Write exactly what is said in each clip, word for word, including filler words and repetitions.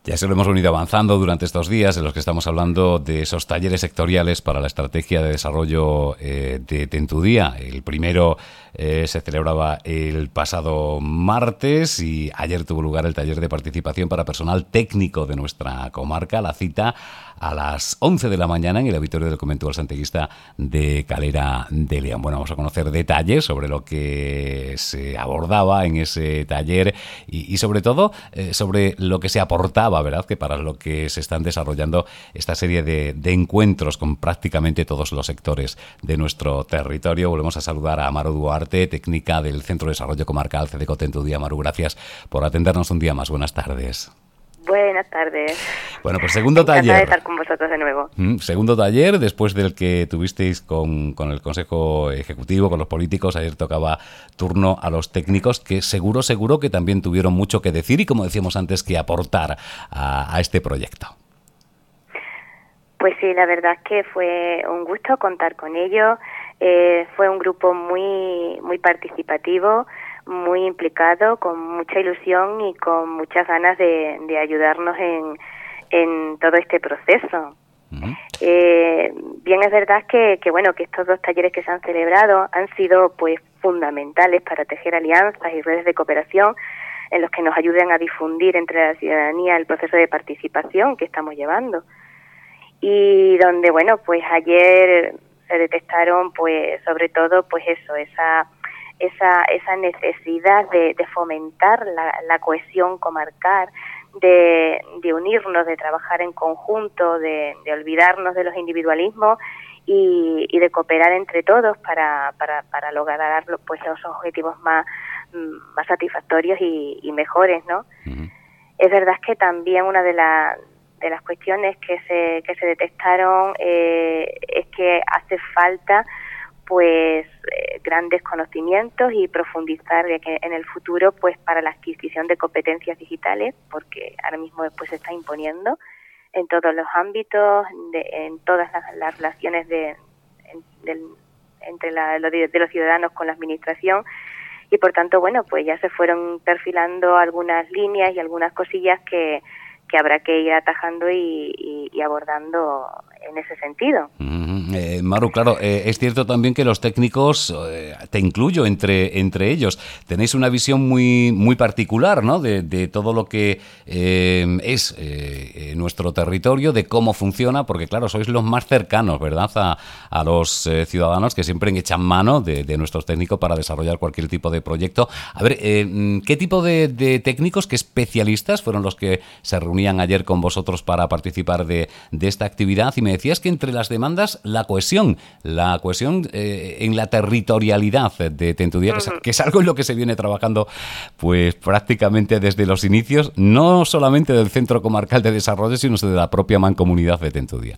Ya se lo hemos venido avanzando durante estos días en los que estamos hablando de esos talleres sectoriales para la estrategia de desarrollo eh, de Tentudía. El primero eh, se celebraba el pasado martes y ayer tuvo lugar el taller de participación para personal técnico de nuestra comarca. La cita a las once de la mañana en el auditorio del Conventual Santeguista de Calera de León. Bueno, vamos a conocer detalles sobre lo que se abordaba en ese taller y, y sobre todo eh, sobre lo que se aportaba, ¿verdad?, que para lo que se están desarrollando esta serie de, de encuentros con prácticamente todos los sectores de nuestro territorio. Volvemos a saludar a Maru Duarte, técnica del Centro de Desarrollo Comarcal CEDECO Tentudía. Maru, gracias por atendernos un día más. Buenas tardes. Buenas tardes. Bueno, pues segundo Encantada taller. de estar con vosotros de nuevo. Mm, segundo taller, después del que tuvisteis con, con el Consejo Ejecutivo, con los políticos. Ayer tocaba turno a los técnicos, que seguro, seguro que también tuvieron mucho que decir y, como decíamos antes, que aportar a, a este proyecto. Pues sí, la verdad es que fue un gusto contar con ellos. Eh, fue un grupo muy, muy participativo, muy implicado, con mucha ilusión y con muchas ganas de, de ayudarnos en, en todo este proceso. Uh-huh. Eh, bien es verdad que, que bueno que estos dos talleres que se han celebrado han sido pues fundamentales para tejer alianzas y redes de cooperación en los que nos ayuden a difundir entre la ciudadanía el proceso de participación que estamos llevando. Y donde bueno pues ayer se detectaron pues sobre todo pues eso, esa esa esa necesidad de, de fomentar la, la cohesión comarcal, de, de unirnos, de trabajar en conjunto, de, de olvidarnos de los individualismos y, y de cooperar entre todos para, para, para lograr pues los objetivos más, más satisfactorios y, y mejores, ¿no? Uh-huh. Es verdad que también una de las de las cuestiones que se que se detectaron eh, es que hace falta pues eh, grandes conocimientos y profundizar de que en el futuro pues para la adquisición de competencias digitales, porque ahora mismo pues se está imponiendo en todos los ámbitos, de, en todas las, las relaciones de, en, del, entre la, lo de, de los ciudadanos con la administración, y por tanto bueno pues ya se fueron perfilando algunas líneas y algunas cosillas que que habrá que ir atajando y, y, y abordando en ese sentido. Mm, eh, Maru, claro, eh, es cierto también que los técnicos, eh, te incluyo entre entre ellos, tenéis una visión muy muy particular, ¿no?, de, de todo lo que eh, es eh, nuestro territorio, de cómo funciona, porque claro, sois los más cercanos, ¿verdad?, a, a los eh, ciudadanos, que siempre echan mano de, de nuestros técnicos para desarrollar cualquier tipo de proyecto. A ver, eh, ¿qué tipo de, de técnicos, qué especialistas fueron los que se reunían ayer con vosotros para participar de, de esta actividad? Y me decías que entre las demandas la cohesión, la cohesión eh, en la territorialidad de Tentudía, uh-huh. que, es, que es algo en lo que se viene trabajando pues prácticamente desde los inicios, no solamente del Centro Comarcal de Desarrollo, sino de la propia mancomunidad de Tentudía.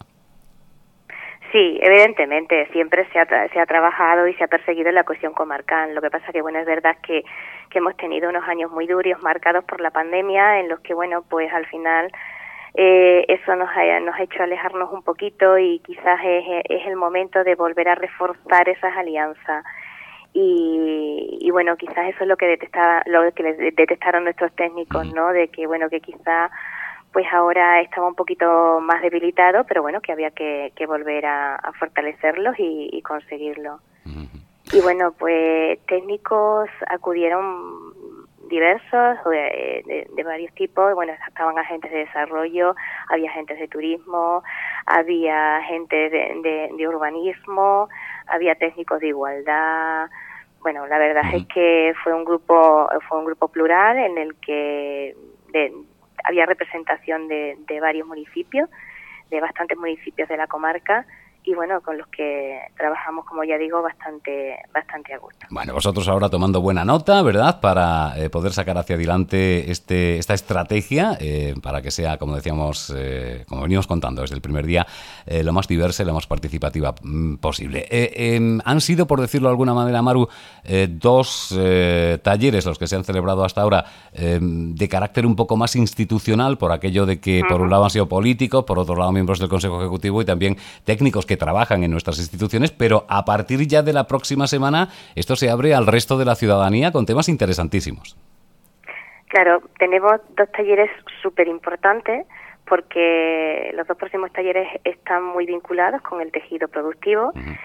Sí, evidentemente, siempre se ha, tra- se ha trabajado y se ha perseguido la cohesión comarcal. Lo que pasa que, bueno, es verdad que, que hemos tenido unos años muy duros marcados por la pandemia, en los que, bueno, pues al final eh, eso nos ha, nos ha hecho alejarnos un poquito, y quizás es, es el momento de volver a reforzar esas alianzas. Y, y bueno, quizás eso es lo que detestaba, lo que detectaron nuestros técnicos, ¿no? De que, bueno, que quizás pues ahora estaba un poquito más debilitado, pero bueno, que había que, que volver a, a fortalecerlos y, y conseguirlo. Uh-huh. Y bueno, pues técnicos acudieron diversos, de, de, de varios tipos. Bueno, estaban agentes de desarrollo, había agentes de turismo, había gente de, de, de urbanismo, había técnicos de igualdad. Bueno, la verdad uh-huh. es que fue un grupo fue un grupo plural en el que de, había representación de, de varios municipios, de bastantes municipios de la comarca, y bueno, con los que trabajamos, como ya digo, bastante bastante a gusto. Bueno, vosotros ahora tomando buena nota, ¿verdad?, para eh, poder sacar hacia adelante este esta estrategia, eh, para que sea, como decíamos, eh, como venimos contando desde el primer día, eh, lo más diversa y lo más participativa mm, posible. Eh, eh, han sido, por decirlo de alguna manera, Maru, eh, dos eh, talleres los que se han celebrado hasta ahora, eh, de carácter un poco más institucional, por aquello de que, uh-huh. por un lado han sido políticos, por otro lado miembros del Consejo Ejecutivo y también técnicos que trabajan en nuestras instituciones, pero a partir ya de la próxima semana esto se abre al resto de la ciudadanía con temas interesantísimos. Claro, tenemos dos talleres súper importantes porque los dos próximos talleres están muy vinculados con el tejido productivo. Uh-huh.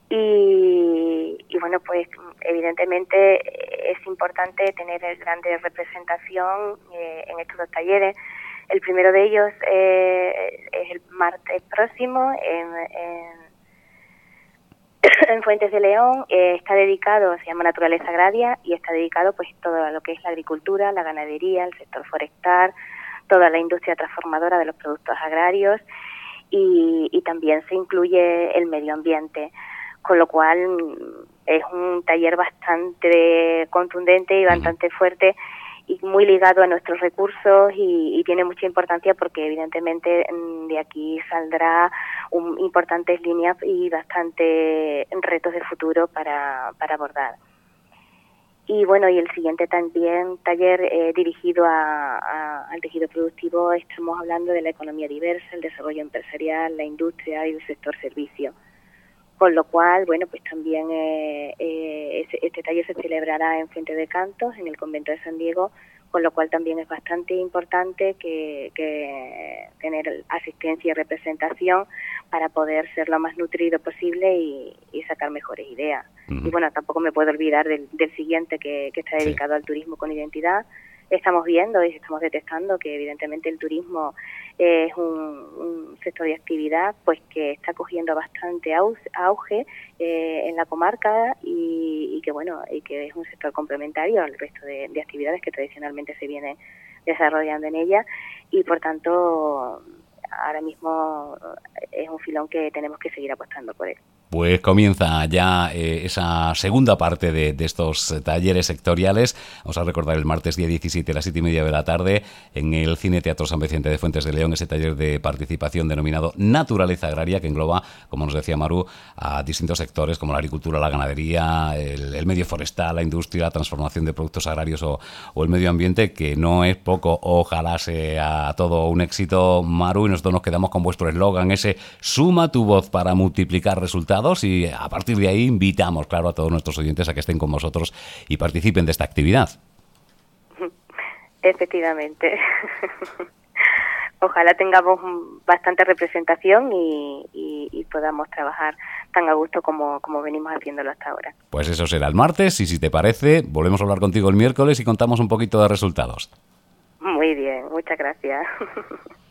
y, y bueno, pues evidentemente es importante tener grande representación eh, en estos dos talleres. El primero de ellos eh, es el martes próximo en, en en Fuentes de León. Eh, está dedicado, se llama Naturaleza Agraria, y está dedicado pues todo a lo que es la agricultura, la ganadería, el sector forestal, toda la industria transformadora de los productos agrarios, y, y también se incluye el medio ambiente, con lo cual es un taller bastante contundente y bastante fuerte y muy ligado a nuestros recursos, y, y tiene mucha importancia porque evidentemente de aquí saldrá un, importantes líneas y bastante retos de futuro para, para abordar. Y bueno, y el siguiente también taller eh, dirigido a, a, al tejido productivo, estamos hablando de la economía diversa, el desarrollo empresarial, la industria y el sector servicio. Con lo cual, bueno, pues también eh, eh, este taller se celebrará en Fuente de Cantos, en el convento de San Diego, con lo cual también es bastante importante que, que tener asistencia y representación para poder ser lo más nutrido posible y, y sacar mejores ideas. Uh-huh. Y bueno, tampoco me puedo olvidar del, del siguiente que, que está dedicado sí. al turismo con identidad. Estamos viendo y estamos detectando que evidentemente el turismo es un, un sector de actividad pues que está cogiendo bastante auge eh, en la comarca, y, y que bueno, y que es un sector complementario al resto de, de actividades que tradicionalmente se vienen desarrollando en ella, y por tanto ahora mismo es un filón que tenemos que seguir apostando por él. Pues comienza ya eh, esa segunda parte de, de estos talleres sectoriales. Vamos a recordar el martes día diecisiete a las siete y media de la tarde en el Cine Teatro San Vicente de Fuentes de León, ese taller de participación denominado Naturaleza Agraria, que engloba, como nos decía Maru, a distintos sectores como la agricultura, la ganadería, el, el medio forestal, la industria, la transformación de productos agrarios o, o el medio ambiente, que no es poco. Ojalá sea todo un éxito, Maru, y nosotros nos quedamos con vuestro eslogan, ese suma tu voz para multiplicar resultados. Y a partir de ahí invitamos, claro, a todos nuestros oyentes a que estén con vosotros y participen de esta actividad. Efectivamente. Ojalá tengamos bastante representación y, y, y podamos trabajar tan a gusto como, como venimos haciéndolo hasta ahora. Pues eso será el martes, y si te parece, volvemos a hablar contigo el miércoles y contamos un poquito de resultados. Muy bien, muchas gracias.